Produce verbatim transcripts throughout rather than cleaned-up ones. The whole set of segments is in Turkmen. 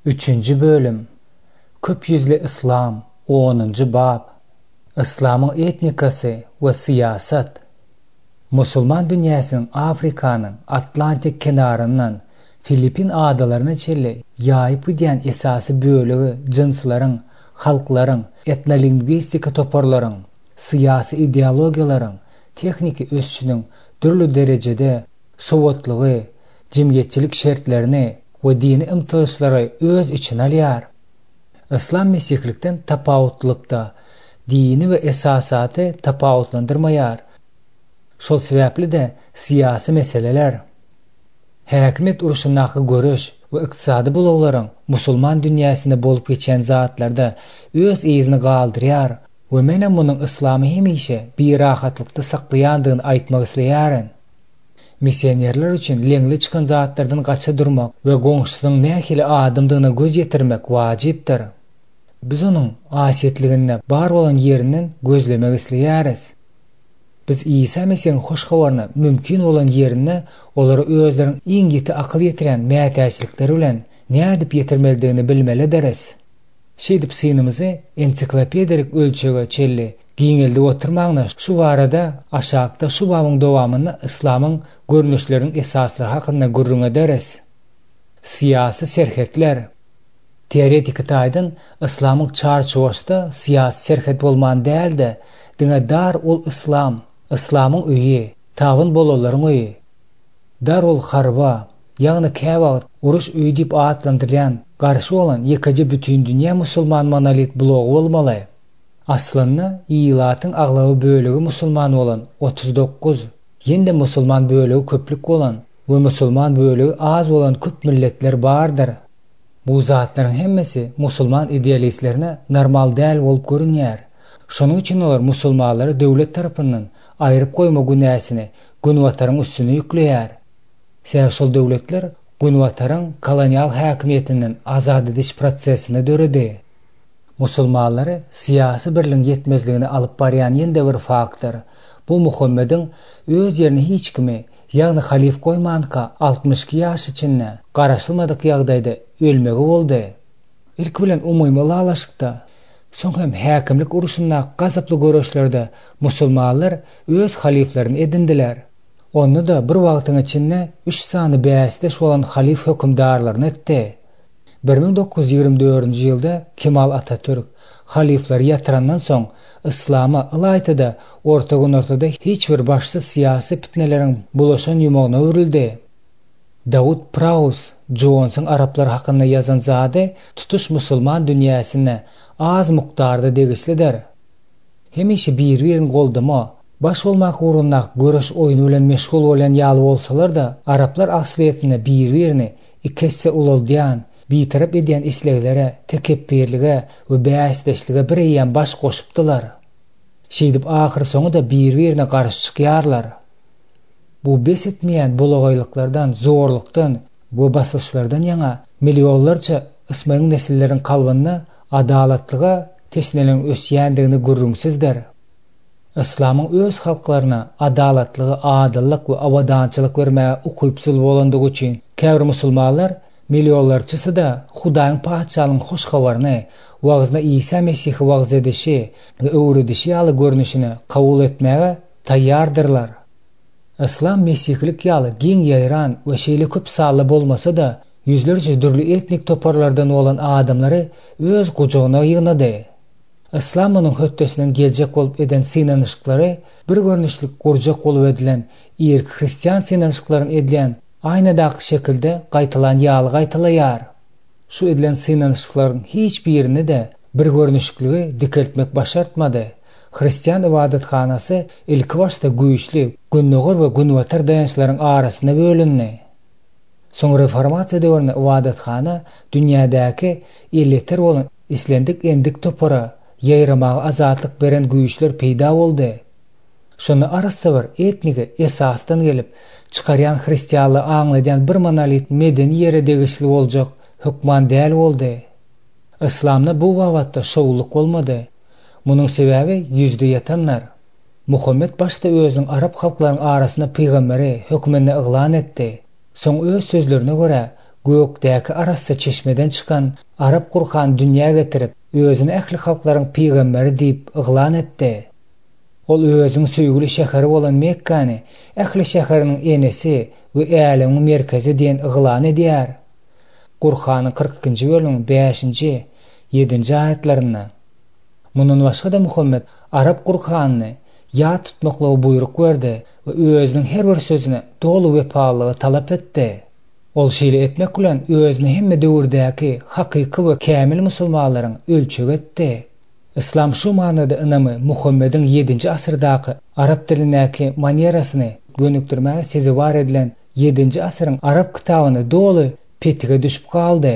Üçüncü bölüm. Köp yüzlü İslam. onuncu bab. İslam'ın etnikası ve siyasat. Musulman dünyasının Afrika'nın Atlantik kenarından Filipin adalarına çelli yayıp gidiyen esası bölüğü cinslerin, halkların, etnolingvistika toparların, siyasi ideologiyaların, tekniki ösçünün türlü derecede soğutluğu, cemiyetçilik şertlerini ve dini imtiyazları öz için alyar. İslam mesihlikten tapawutlukda dini ve esasatı tapawutlandırmayar. Şol sebäpli de siyasi meseleler, häkimet uruşundaki görüş ve iktisadi bulaglaryň musulman dünýäsinde bolup geçen zatlarda öz izini galdyrýar we mene munyň islamy hemişe bir rahatlykda saklaýandygyny aýtmak isleýärin. Missionerler üçin leňli çykan zatlardan gaça durmak we goňşusynyň nähili adamdygyna göz ýetirmek wajypdyr. Biz onuň asyetligine bar bolan ýerinden gözlemek isleýäris. Biz İsa Mesih'in hoş habarına mümkün olan yerine oları özlerin iň giti akıl yetiren mätäçilikleri bilen nädip yetirmelidigini bilmeli deriz. Şeýdip synymyzy ensiklopediýalyk ölçege çelli giňildi oturmagyna şu barada aşağıda şu babyň dowamyny İslamyň görnüşleriniň esaslary hakynda görüň ederiz. Siyasi serhetler. Teoretik taýdan İslamyň çarçoşda siyasi serhet bolman däldi, diňe dar ol İslam, İslamyň öýi, tawyn bolalaryň öýi. Darul Harba, ýagny käwagt uruş öýi diýip atlandyrýan garşy bolan ýekeje bütün dünýä musulman monolit blogy bolmaly. Aslynda ýylatyň aglaby bölegi musulman bolan otuz dokuz, ýende musulman bölegi köplük bolan we musulman bölegi az bolan köp milletler bardyr. Bu zatlaryň hemmesi musulman idealistlerine normal däl bolup görünýär. Şonuň üçin olar musulmanlary döwlet tarapyndan aýryp goýma günäsini Günwataryň üstüne ýükleýär. Şeýle şol döwletler Günwataryň kolonial häkimiýetinden azad ediş prosesine döredi. Musulmanlary siyasi birligiň ýetmezligine alyp barýan ýende bir faktor. Bu Muhammediň öz ýerine hiç kimi, ýagny halif goýmanka altmış iki ýaş içinde garaşylmadyk ýagdaýda ölmegi boldy. İlk bilen umumy lalaşykda, soň hem häkimlik uruşunda gazaply görüşlerde musulmanlar öz haliflerini edindiler. Onu da bir wagtyň içinde üç sany bäsdeş bolan halif hökümdarlaryny etdi. bir ming dokuz yüz ýygrimi dördünji ýylda Kemal Atatürk halifleri ýatyrandan soň İslama ılaýtyda Orta Günortada hiç bir başsız siyasi fitneleriň bulaşan ýumagyna öwrildi. Daud Praus, Jones'un Araplar hakynda ýazan zady tutuş musulman dünýäsine az mukdarda degislidir. Hemişe bir-birini goldama, baş bolmak urunnak görüş oýuny bilen meşgul bolan ýaly bolsalar da, Araplar asliyetine bir-birini ikesse ulaldyan, bitirip edýän isleglere, tekebbirlige we bäsdeşlige bir ýan baş goşupdylar. Şeýdip ahyr soňda bir-birine garşy çykýarlar. Bu bes etmeýän bolagoýlyklardan, zorlukdan, bu basylşlardan ýaňa millionlarça ysmanyň nesilleriň kalbyna adalatlyga tesneleň ösýändigini görüňsizdir. İslamyň öz halklaryna adalatlygy, adyllyk we awadançylyk bermäge ukypsyl bolandygy üçin käbir musulmanlar millionlarçysy da Hudaýyň paçalygynyň hoş habaryny, wagzyna İsa Mesih wagz edişi we öwredişi ýaly görnüşini kabul etmäge taýýardyrlar. İslam mesihlik ýaly giň ýaýran we şeýle köp sally bolmasa da, yüzlerce dürli etnik toparlardan olan adamları öz gucağına yığnadı. İslam onun höttesinden gelecek bolup eden synanyşyklary bir görnüşlik gurjak bolup edilen irk hristiyan synanyşyklaryň edilen aýnadaky şekilde gaýtalan ýaly gaýtalaýar. Şu edilen synanyşyklaryň hiç birini de bir görnüşligi dikeltmek başartmady. Hristiyan ibadathanasy ilki başta güýçli, Günnöger we Günwatar daýançlaryň arasyna bölündi. Soň reformasiýa döwründe ibadatxana dünýädäki illeter bolan islendik endik topara ýaýramaga azatlyk beren güýçler peýda boldy. Şonu arasy bir etnigi esasdan gelip çykaryan hristiýanlygy aňlaýan bir monolit medeni ýere degisli boljak hökman däl boldy. İslamda bu wagtda şowluk bolmady. Munyň sebäbi ýüzde ýatanlar. Muhammed başda özüň Arap halklarynyň arasyna peýgamberi hökmünde iglan etdi. Soň öz sözlerine göre gökdäki arassa çeşmeden çıkan Arap Kur'an dünya getirip özüni ähli halklaryň peýgamberi diýip yglan etdi. Ol özüň süýgüli şäheri bolan Mekkany ähli şäheriniň enesi we älemiň merkezi diýen yglan edýär. Kur'anyň kırk ikinji bölümiň beşinji ýedinji aýatlaryna. Munun başga da Muhammed Arap Kur'anyny ýa tutmakla buyruk berdi we özüniň her bir sözüne dolu wepalygy talap etdi. Ol şeýle etmek bilen özüni hemme döwürdäki hakyky we kämil musulmanlaryň ölçeg etdi. İslam şu manada ynamy Muhammediň ýedinji asyrdaky Arap dilindäki manerasyny gönükdirmäge sezi bar edilen ýedinji asyryň Arap kitabyny dolu petige düşüp kaldy.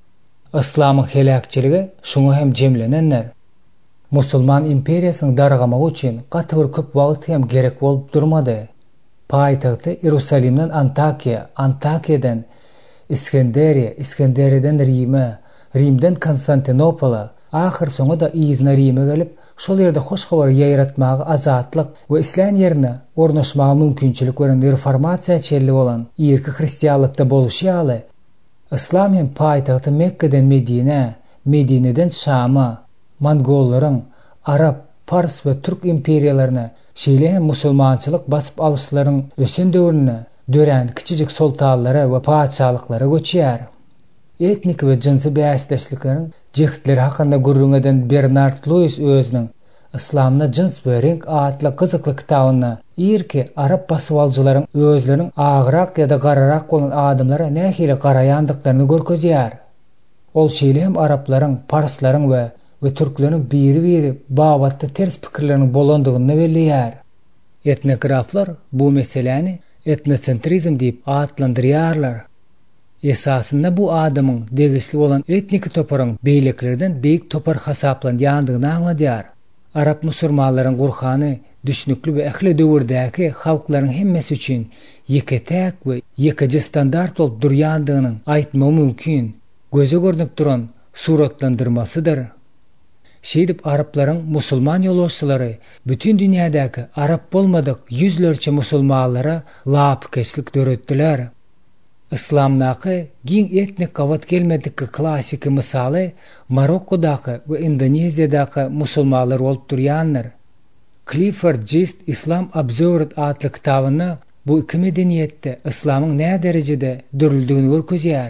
Islamyň helakçyligi şoňa hem jemlenenler. Musulman imperiýasyny dargamagy üçin gaty bir köp wagt hem gerek bolup durmady. Paýtagty Ýerusalimden Antakiya, Antakiýadan İskenderiýa, İskenderiýadan Rime, Rimden Konstantinopola, ahir soňa da iýizine Rime gelip, şol ýerde hoş habar ýaýratmagy azatlyk we islam ýerine ornaşmagy mümkinçilik beren reformasiýa çelli bolan ýerki hristiýanlykda boluşýaly. İslam hem paýtagty Mekkeden Medine, Medineden Şama, Mongollaryň, Arap, Pars we Türk imperiýalaryna şeýle hem musulmançylyk basyp alyşlaryň ösen döwrüne dören kiçijik sultanlara we paçalyklara göçýär. Etnik we jinsy bäsleşlikleriň jehtleri hakynda gurrungadan Bernard Lewis özüniň Islamna jins we renk adly gyzykly kitabyna irki Arap basywaljylaryň özleriniň agyrak ýa-da gararak bolan adamlara nähili garaýandyklaryny görkezýär. Ol şeýle hem Araplaryň, Parslaryň we we türkleriň biri-biri babatda ters pikirleriniň bolandygyny belliýär. Etnograflar bu meseleni etnosentrizm diýip adlandyrýarlar. Esasında bu adamyň degisli bolan etnik toparyň beýleklerden beýik topar hasaplanýandygyny aňladýar. Arap musulmanlaryň Kur'any düşnükli we ähli döwürdäki halklaryň hemmesi üçin ýeketäk we ýekeje standart bolup durýandygyny aýtmak mümkin. Göze görnüp duran suratlandyrmasydyr. Şeýdip Araplaryň musulman ýolbaşçylary bütün dünýädäki Arap bolmadyk yüzlerçe musulmanlara lapkeşlik döretdiler. İslamnaky giň etnik gawat gelmedikki klassiki misaly Marokkodaky we Indoneziýadaky musulmanlar bolup durýanlar. Clifford Geertz Islam Observer adly kitabyna bu iki medeniýetde islamyň nä derejede dörildigini görkezýär.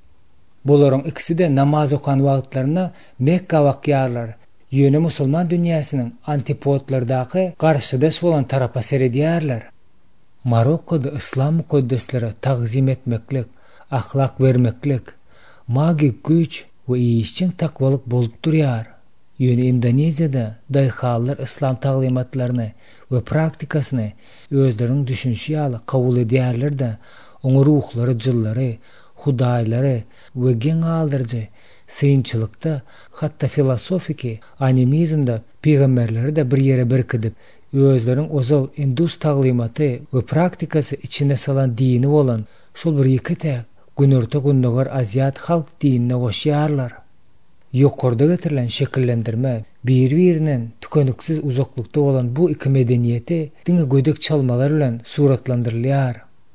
Bolaryň ikisi de namaz okan wagtlaryna Mekka wakýarlar. Ýöne musulman dünýäsiniň antipodlardaky garşydaş bolan tarapa seredýärler. Marokkoda İslam mukaddesleri tagzim etmeklik, ahlak vermeklik, magik güç we işçiň takwalyk bolup durýar. Ýöne Indoneziýada daýhallar İslam taglymatlaryny we praktikasyny özleriň düşünşi ýaly kabul edýärler-de, oňa ruhlary, jyllary, hudaýlary we geň aldyrjy synçylykda, hatda filosofiki animizmda peýgamberleri de bir ýere birkidip özleriň ozal indus taglymaty we praktikasy içine salan dini bolan şol bir ýeketäk günörte gündogar Aziýat halk dinine goşýarlar. Ýokarda getirilen şekillendirme bir-birinden tükeniksiz uzaklykda bolan bu iki medeniýeti diňe gödek çalmalar bilen suratlandyrylýar.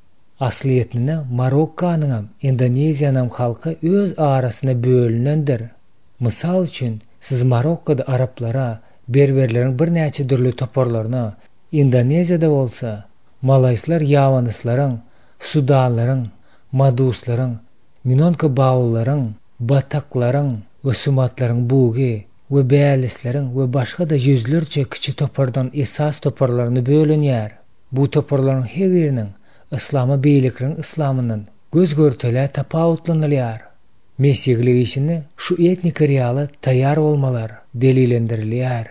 Asliýetine Marokkanyň hem Indoneziýanyň halky öz arasyna bölünendir. Mysal üçin siz Marokkoda Araplara berberleriň bir näçe dürli toparlaryna, Indoneziýada bolsa Malayslar ýawanyslarym, Sudanlaryň, Maduslaryň, Minonka bawullaryň, Bataklaryň we Sumatlaryň bugy we bälislaryň we başga da yüzlerçe kiçi topardan esas toparlaryny bölünýär. Bu toparlaryň her biriniň Islama beýlekleriň islamyndan göz görtele tapawutlanylýar. Mesihlik işini şu etnik realy taýýar bolmalar delilendirilýär.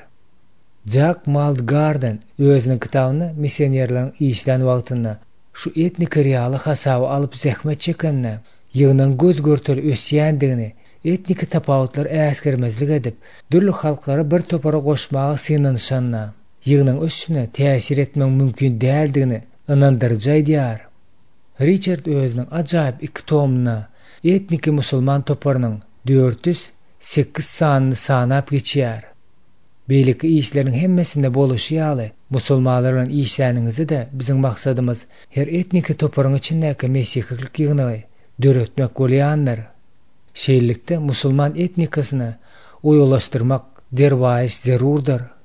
Jack Maltgarden özüniň kitabyny misionerleriň işlen wagtyna şu etnik realy hasaby alyp zähmet çekenne, ýygnan göz görteli ösýändigini, etnik tapawutlar äsgermezlik edip, dürli halklara bir topara goşmagy synanyşanna, ýygnan ösüne täsir etmek mümkin däldigini inandyrjaýdýar. Richard özüniň ajaýyp iki tomuna etnik musulman toparynyň dört yüz sekiz sanyny sanap geçýär. Beýleki işleriň hemmesinde boluşýaly musulmanlar bilen işläniňizi de biziň maksadymyz her etnik toparyň içindäki mesihlik ýygnagy döretmek bolýanlar. Şeýlelikde musulman etnikasyny uýgulaşdyrmak derwaýyş zerurdyr.